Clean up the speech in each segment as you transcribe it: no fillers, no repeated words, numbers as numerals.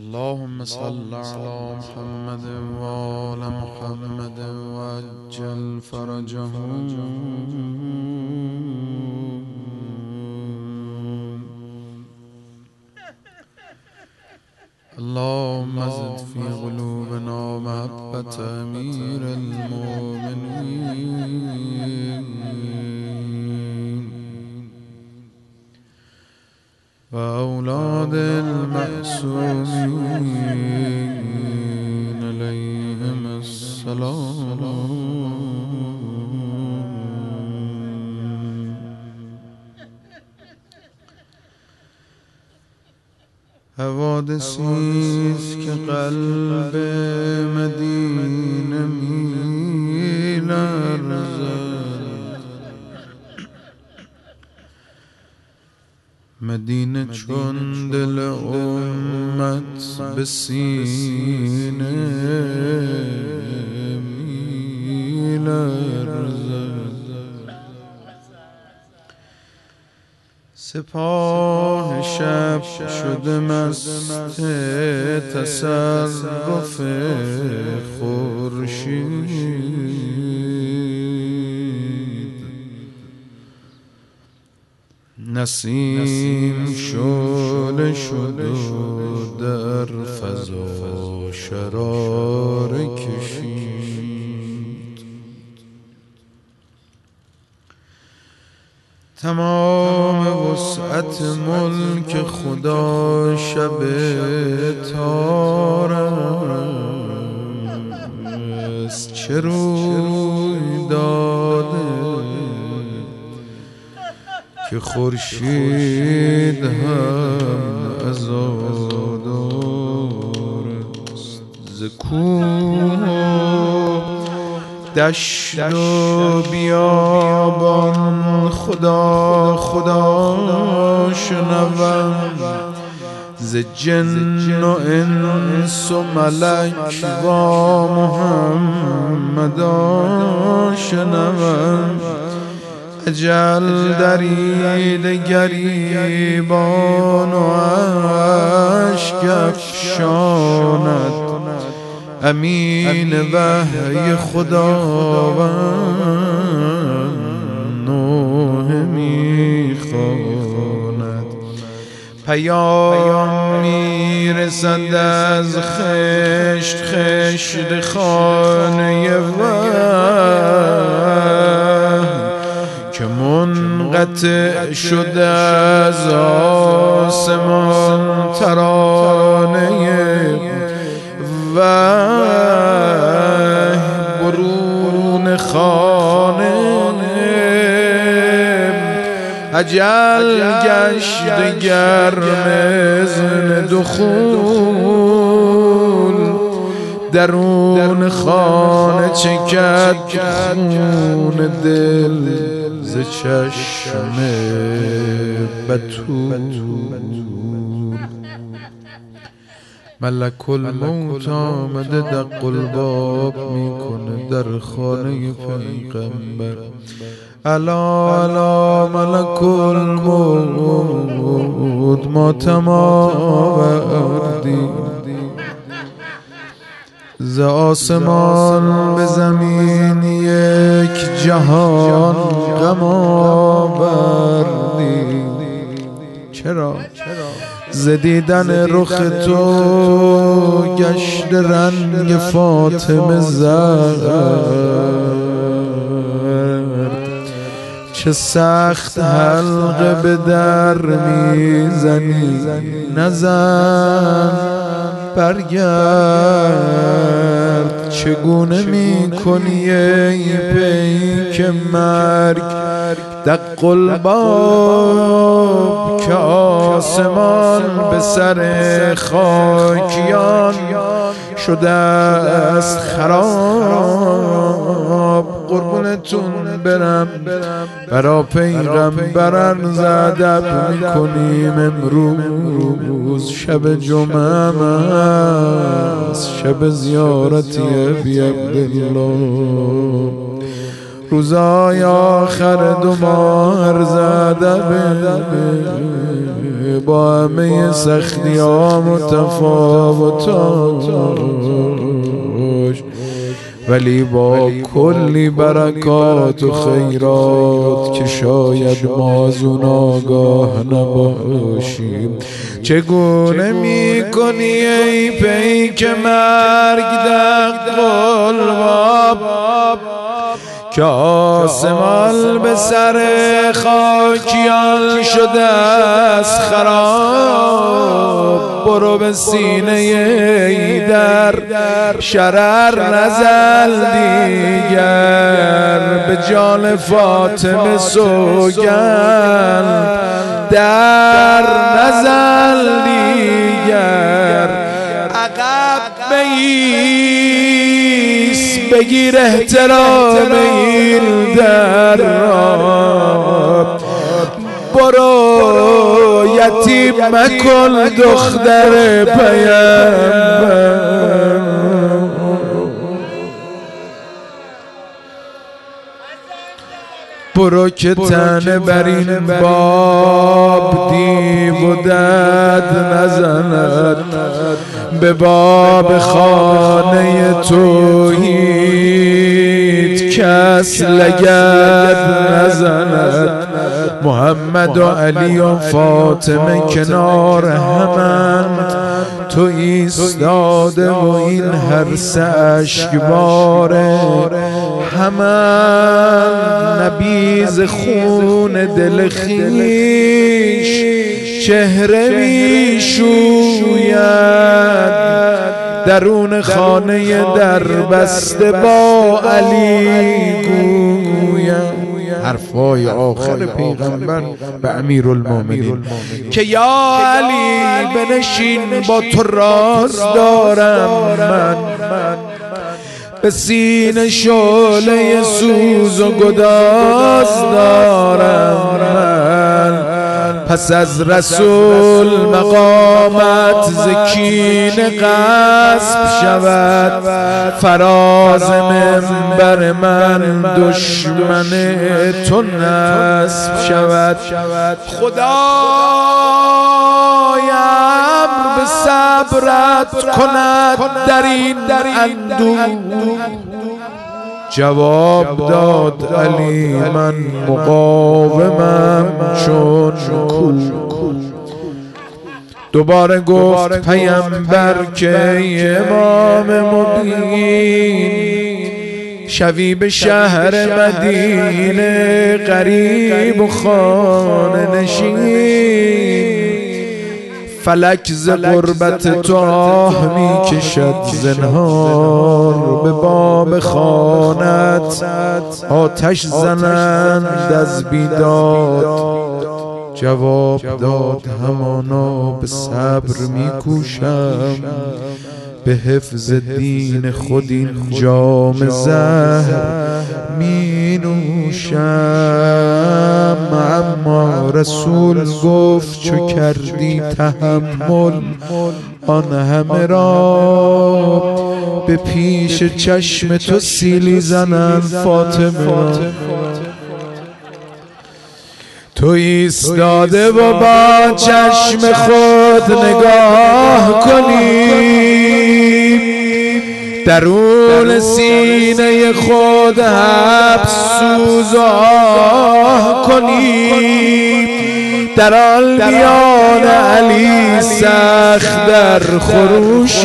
اللهم صل على محمد وآل محمد وعجل فرجهم. اللهم زد في قلوبنا محبة أمير المؤمنين وأولاد المعصومين عليهم السلام. حوادثیست که قلب مدینه می‌لرزد، مدینه چون دل امت به سینه می‌لرزد. سپاه شب شده مست تصرف خورشید، نسیم شعله شد و در فضا شراره کشید. تمام وسعت ملک خدا شب تارست، چه روی داده که خورشید هم عزادار است. ز کوه دشت و بیابان خدا خدا شنوم، ز جن و انس و ملک و محمدا شنوم. اجل درید گریبان و اشک افشاند، امین وحی خداوند نوح میخواند. پیام میرسد از خشت خشت خانه وحی، که منقطع شده از آسمان ترانه وحی. برون خانه اجل گشت گرم اذن دخول، درون خانه چکد خون دل ز چشم بتول. ملک الموت آمده دق الباب میکنه در خانه پیغمبر. الا الا ملک الموت ما تماوردی، ز آسمان به زمین یک جهان غم آوردی. چرا؟ ز دیدن رخ تو گشت رنگ فاطمه زرد، چه سخت حلقه به در میزنی، نزن برگرد. چگونه میکنی ای پیک مرگ دق الباب، که آسمان به سر خاکیان شده است خراب. قربونتون برم برا پیغمبر ز ادب میکنیم امروز. شب جمعه است، شب زیارتی ابی عبدالله روزای آخر 2 ماه زده با همه سختی ها متفاوتاش، ولی با کلی برکات و خیرات که شاید ما از اون آگاه نباشیم. چگونه میکنی ای پیک مرگ دق قلباب که آسمان به سر خاکیان شده از خراب؟ برو به سینه ایدر شرر نزل دیگر، به جان فاطمه سوگند در نزل دیگر. عقب بیست بگیر احترام این در را، برو یتیم مکن دختر پیامبر. برو که تنه بر این باب دیو و دد نزند، به باب خانه توحید کس لگد نزند. محمد و علی و فاطمه کنار همند، تو ایستاده و این هر سه اشکباره همند. نبیز خون دل خویش چهره می شوید، درون خانه در بسته با علی گوید. حرفای آخر پیغمبر به امیرالمومنین که یا علی بنشین با تو راز دارم من، به سینه شعله سوز و گداز دارم من. پس از رسول مقامت زکین غصب شود، فراز منبر من دشمن تو نصب شود. خدای امر به صبرت کند در این اندوه. جواب داد علی من مقاومم چون کوه. دوباره گفت پیامبر که امام مبین، شوی به شهر مدینه غریب و خانه نشین. فلک ز غربت تو آه می کشد زنهار، به باب خانت آتش زنند از بیداد. جواب داد همانا به صبر می کوشم، به حفظ دین خود این جام زهر می نوشم. اما رسول گفت چو کردی تحمل آن همه را، به پیش چشم تو سیلی زنند فاطمه را. تو ایستاده و با چشم خود نگاه کنی، درون سینه خود حبس سوز آه کنی. در آن میان علی سخت در خروش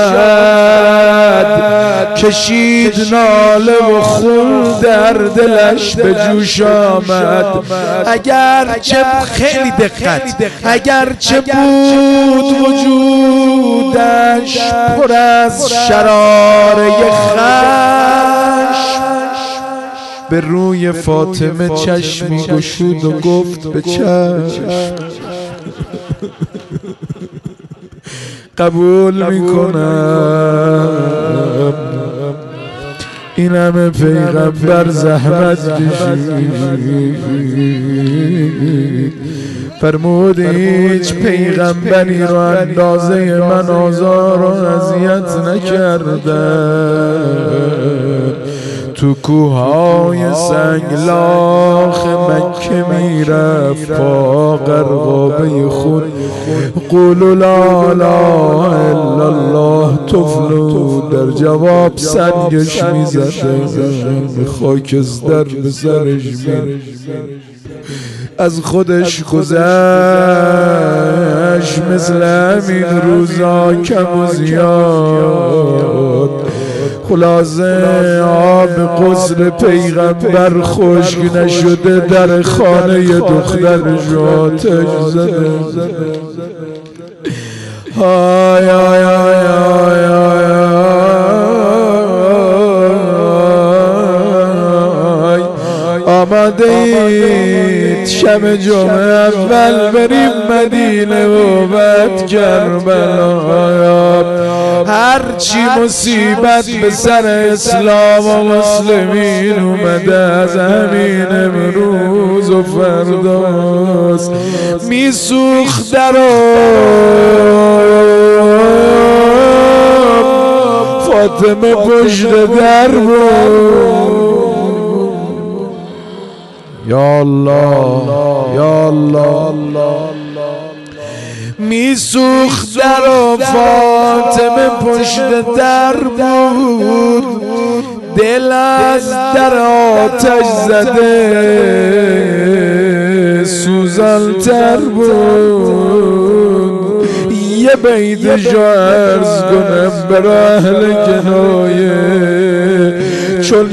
آمد، کشید ناله و خون در دلش به جوش آمد. اگرچه خیلی دقت، اگرچه بود وجودش پر از شراره خشم، به روی فاطمه چشمی گشود و گفت به چشم قبول میکنم. این همه پیغمبر زحمت کشید، فرمود هیچ پیغمبری رو اندازه من آزار و اذیت نکرده. تو کوههای سنگلاخ مکه میرفت پا غرقابه خون. قولوا لا اله الا الله طفلو در جواب سنگش میزده، خاکستر به سرش میره. از خودش گذشت مثل همین روزا کم و زیاد. خلاصه آب غسل پیغمبر خشک نشده، در خانه دخترش آتش زده. های های های های آماده اید شب جمعه اول بریم مدینه و بعد کربلا. هرچی مصیبت به سر اسلام و مسلمین اومده از همین امروز و فرداست. میسوخت فاطمه پشت در بود. یا الله یا الله، میسوخت در و فاطمه پشت در بود. دل از در آتش زده سوزان تر بود. یه بیت جو عرض کنم بر اهل کنایه. چون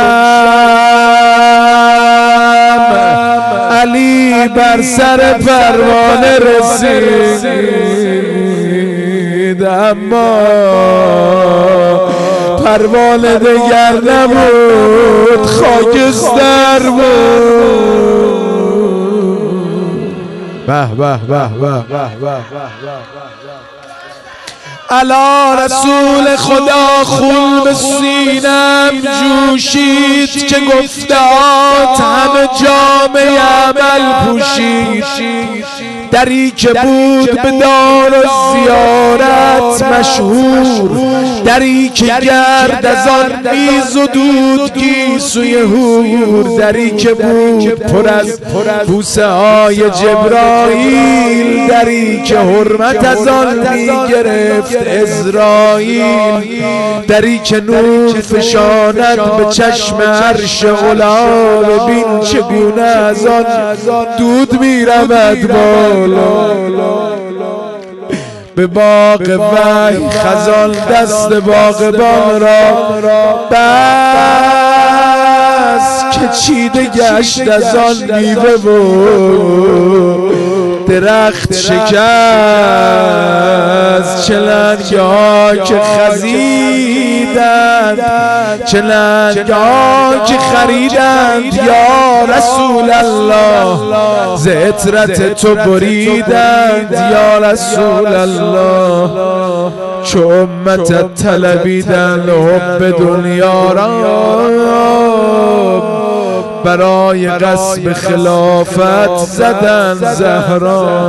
علی بر سر پروانه رسید، اما پروانه دگر نبود، خاکستر بود. به به به به به. علا رسول خدا خون به سینم جوشید که گفتهات همه جامعه عمل پوشید. دری که بود به دار و زیارت مشهور، دری که گرد از آن میزدود گیسوی هور، دری که بود پر از بوسه های جبرائیل، دری که حرمت از آن میگرفت عزرائیل، دری که نور فشاند به چشم عرش علا. ببین چگونه از آن دود میرود بالا. به باغ وحی خزان دست باغبان را بس که چیده گشت از آن میوه و درخت شکست. چه لنگه ها که خزیدند، چه لنگه ها که خریدند یا رسول الله، ز عطرت تو بریدند یا رسول الله. چو امتت طلبیدند حب دنیا را، برای غصب خلافت زدن زهرا.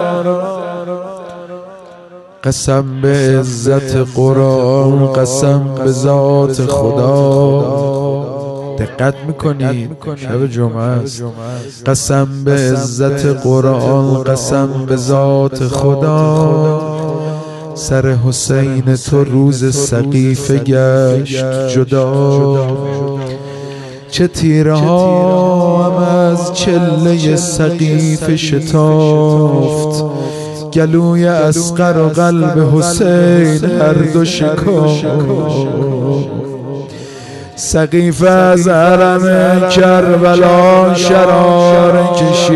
قسم به عزت قرآن، قسم به ذات خدا. دقت میکنید شب جمعه است. قسم به عزت قرآن، قسم به ذات خدا. سر حسین تو روز سقیفه گشت جدا. چه تیره ها هم از چله سقیفه شتافت، گلوی اصغر و قلب حسین هر دو شکافت. سقیفه از حرم کربلا شرار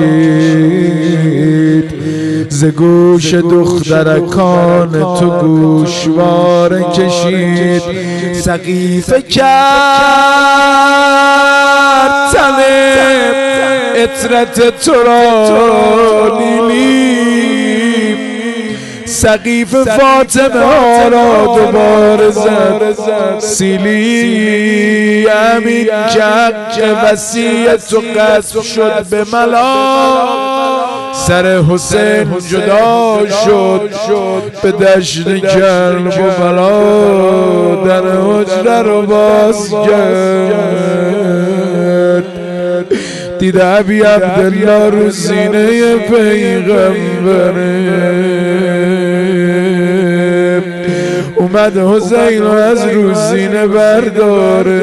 کشید، ز گوش دخترکان تو گوشوار کشید. سقیفه کرد تن عطرت تو را لیلی، سقیفه فاطمه ها را دوباره زد سیلی. همین که حق وصیت تو قصد شد به ملا، سر حسین جدا شد به دشت کرب و بلا، در حجره رو باز کرد، دید ابی عبدالله رو سینه پیغمبره، اومد حسین از رو سینه برداره،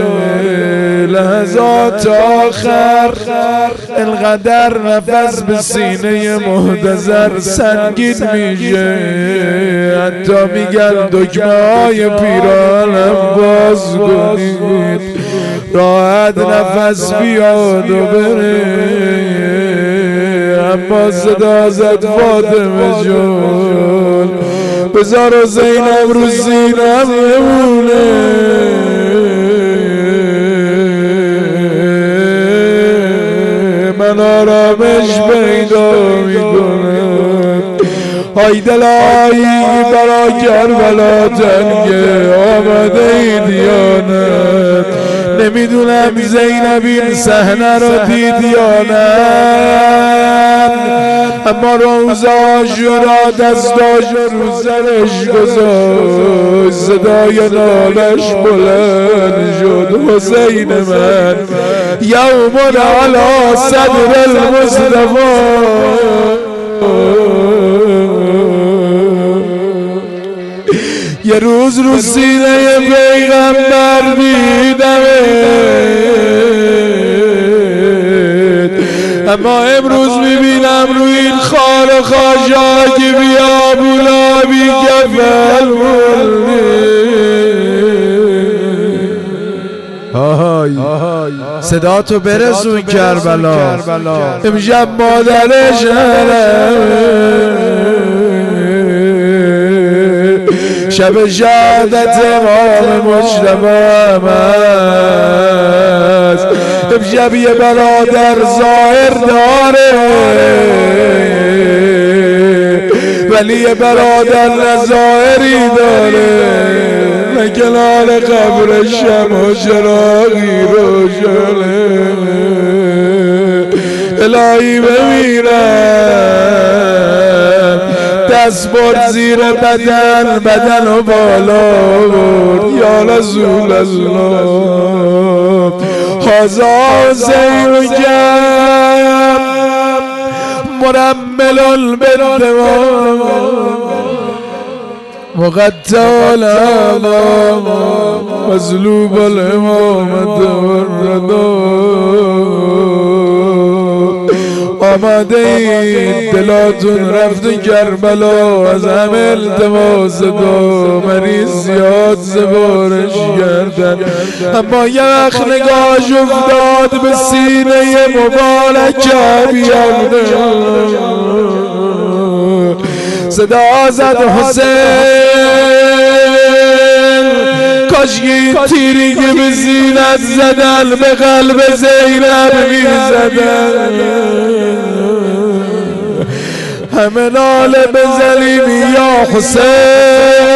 لحظات آخر انقدر نفس به سینه محتضر سنگین میشه، حتی میگن دکمه های پیرانم باز کنید راحت نفس بیاد و بره، اما صدا زد فاطمه جون بذار حسینم رو سینم بمونه، من آرامش پیدا میکنم. های دلایی برا کربلا تنگه آمده ای دیانت، نمیدونم زینب این صحنه رو دید یا نه، اما روز عاشورا دستاش رو سرش گذاشت، صدای نالش بلند شد حسین من یوم علی صدر المصطفی، یه روز رو سینه پیغمبر دیدمت، اما امروز میبینم روی این خار خاشاک بیا بولابی کفل صدا تو برسون کربلا، امشب مادرش شب شهادت امام مجتبی است، امشب یه برادر ظاهر داره ولی یه برادر نظاهری داره، نه کنار قبر شمع و چراغی روشنه، الهی بمیرم دست برد زیر بدن و بالا برد، یا رسول الله هذا حسین جم مرمل بالدماء مقطع الامام مظلوب الامامة والرضا، آمده این دلاتون رفت کربلا، از همه التماس دو مریض زیاد سبارش گردن، اما یه وقت نگاهش افتاد به سینه مبارک بیامده، صدا زد حسین کاشکی این تیری که به زینت زدن به قلب زینب میزدن، همه ناله بزنیم یا حسین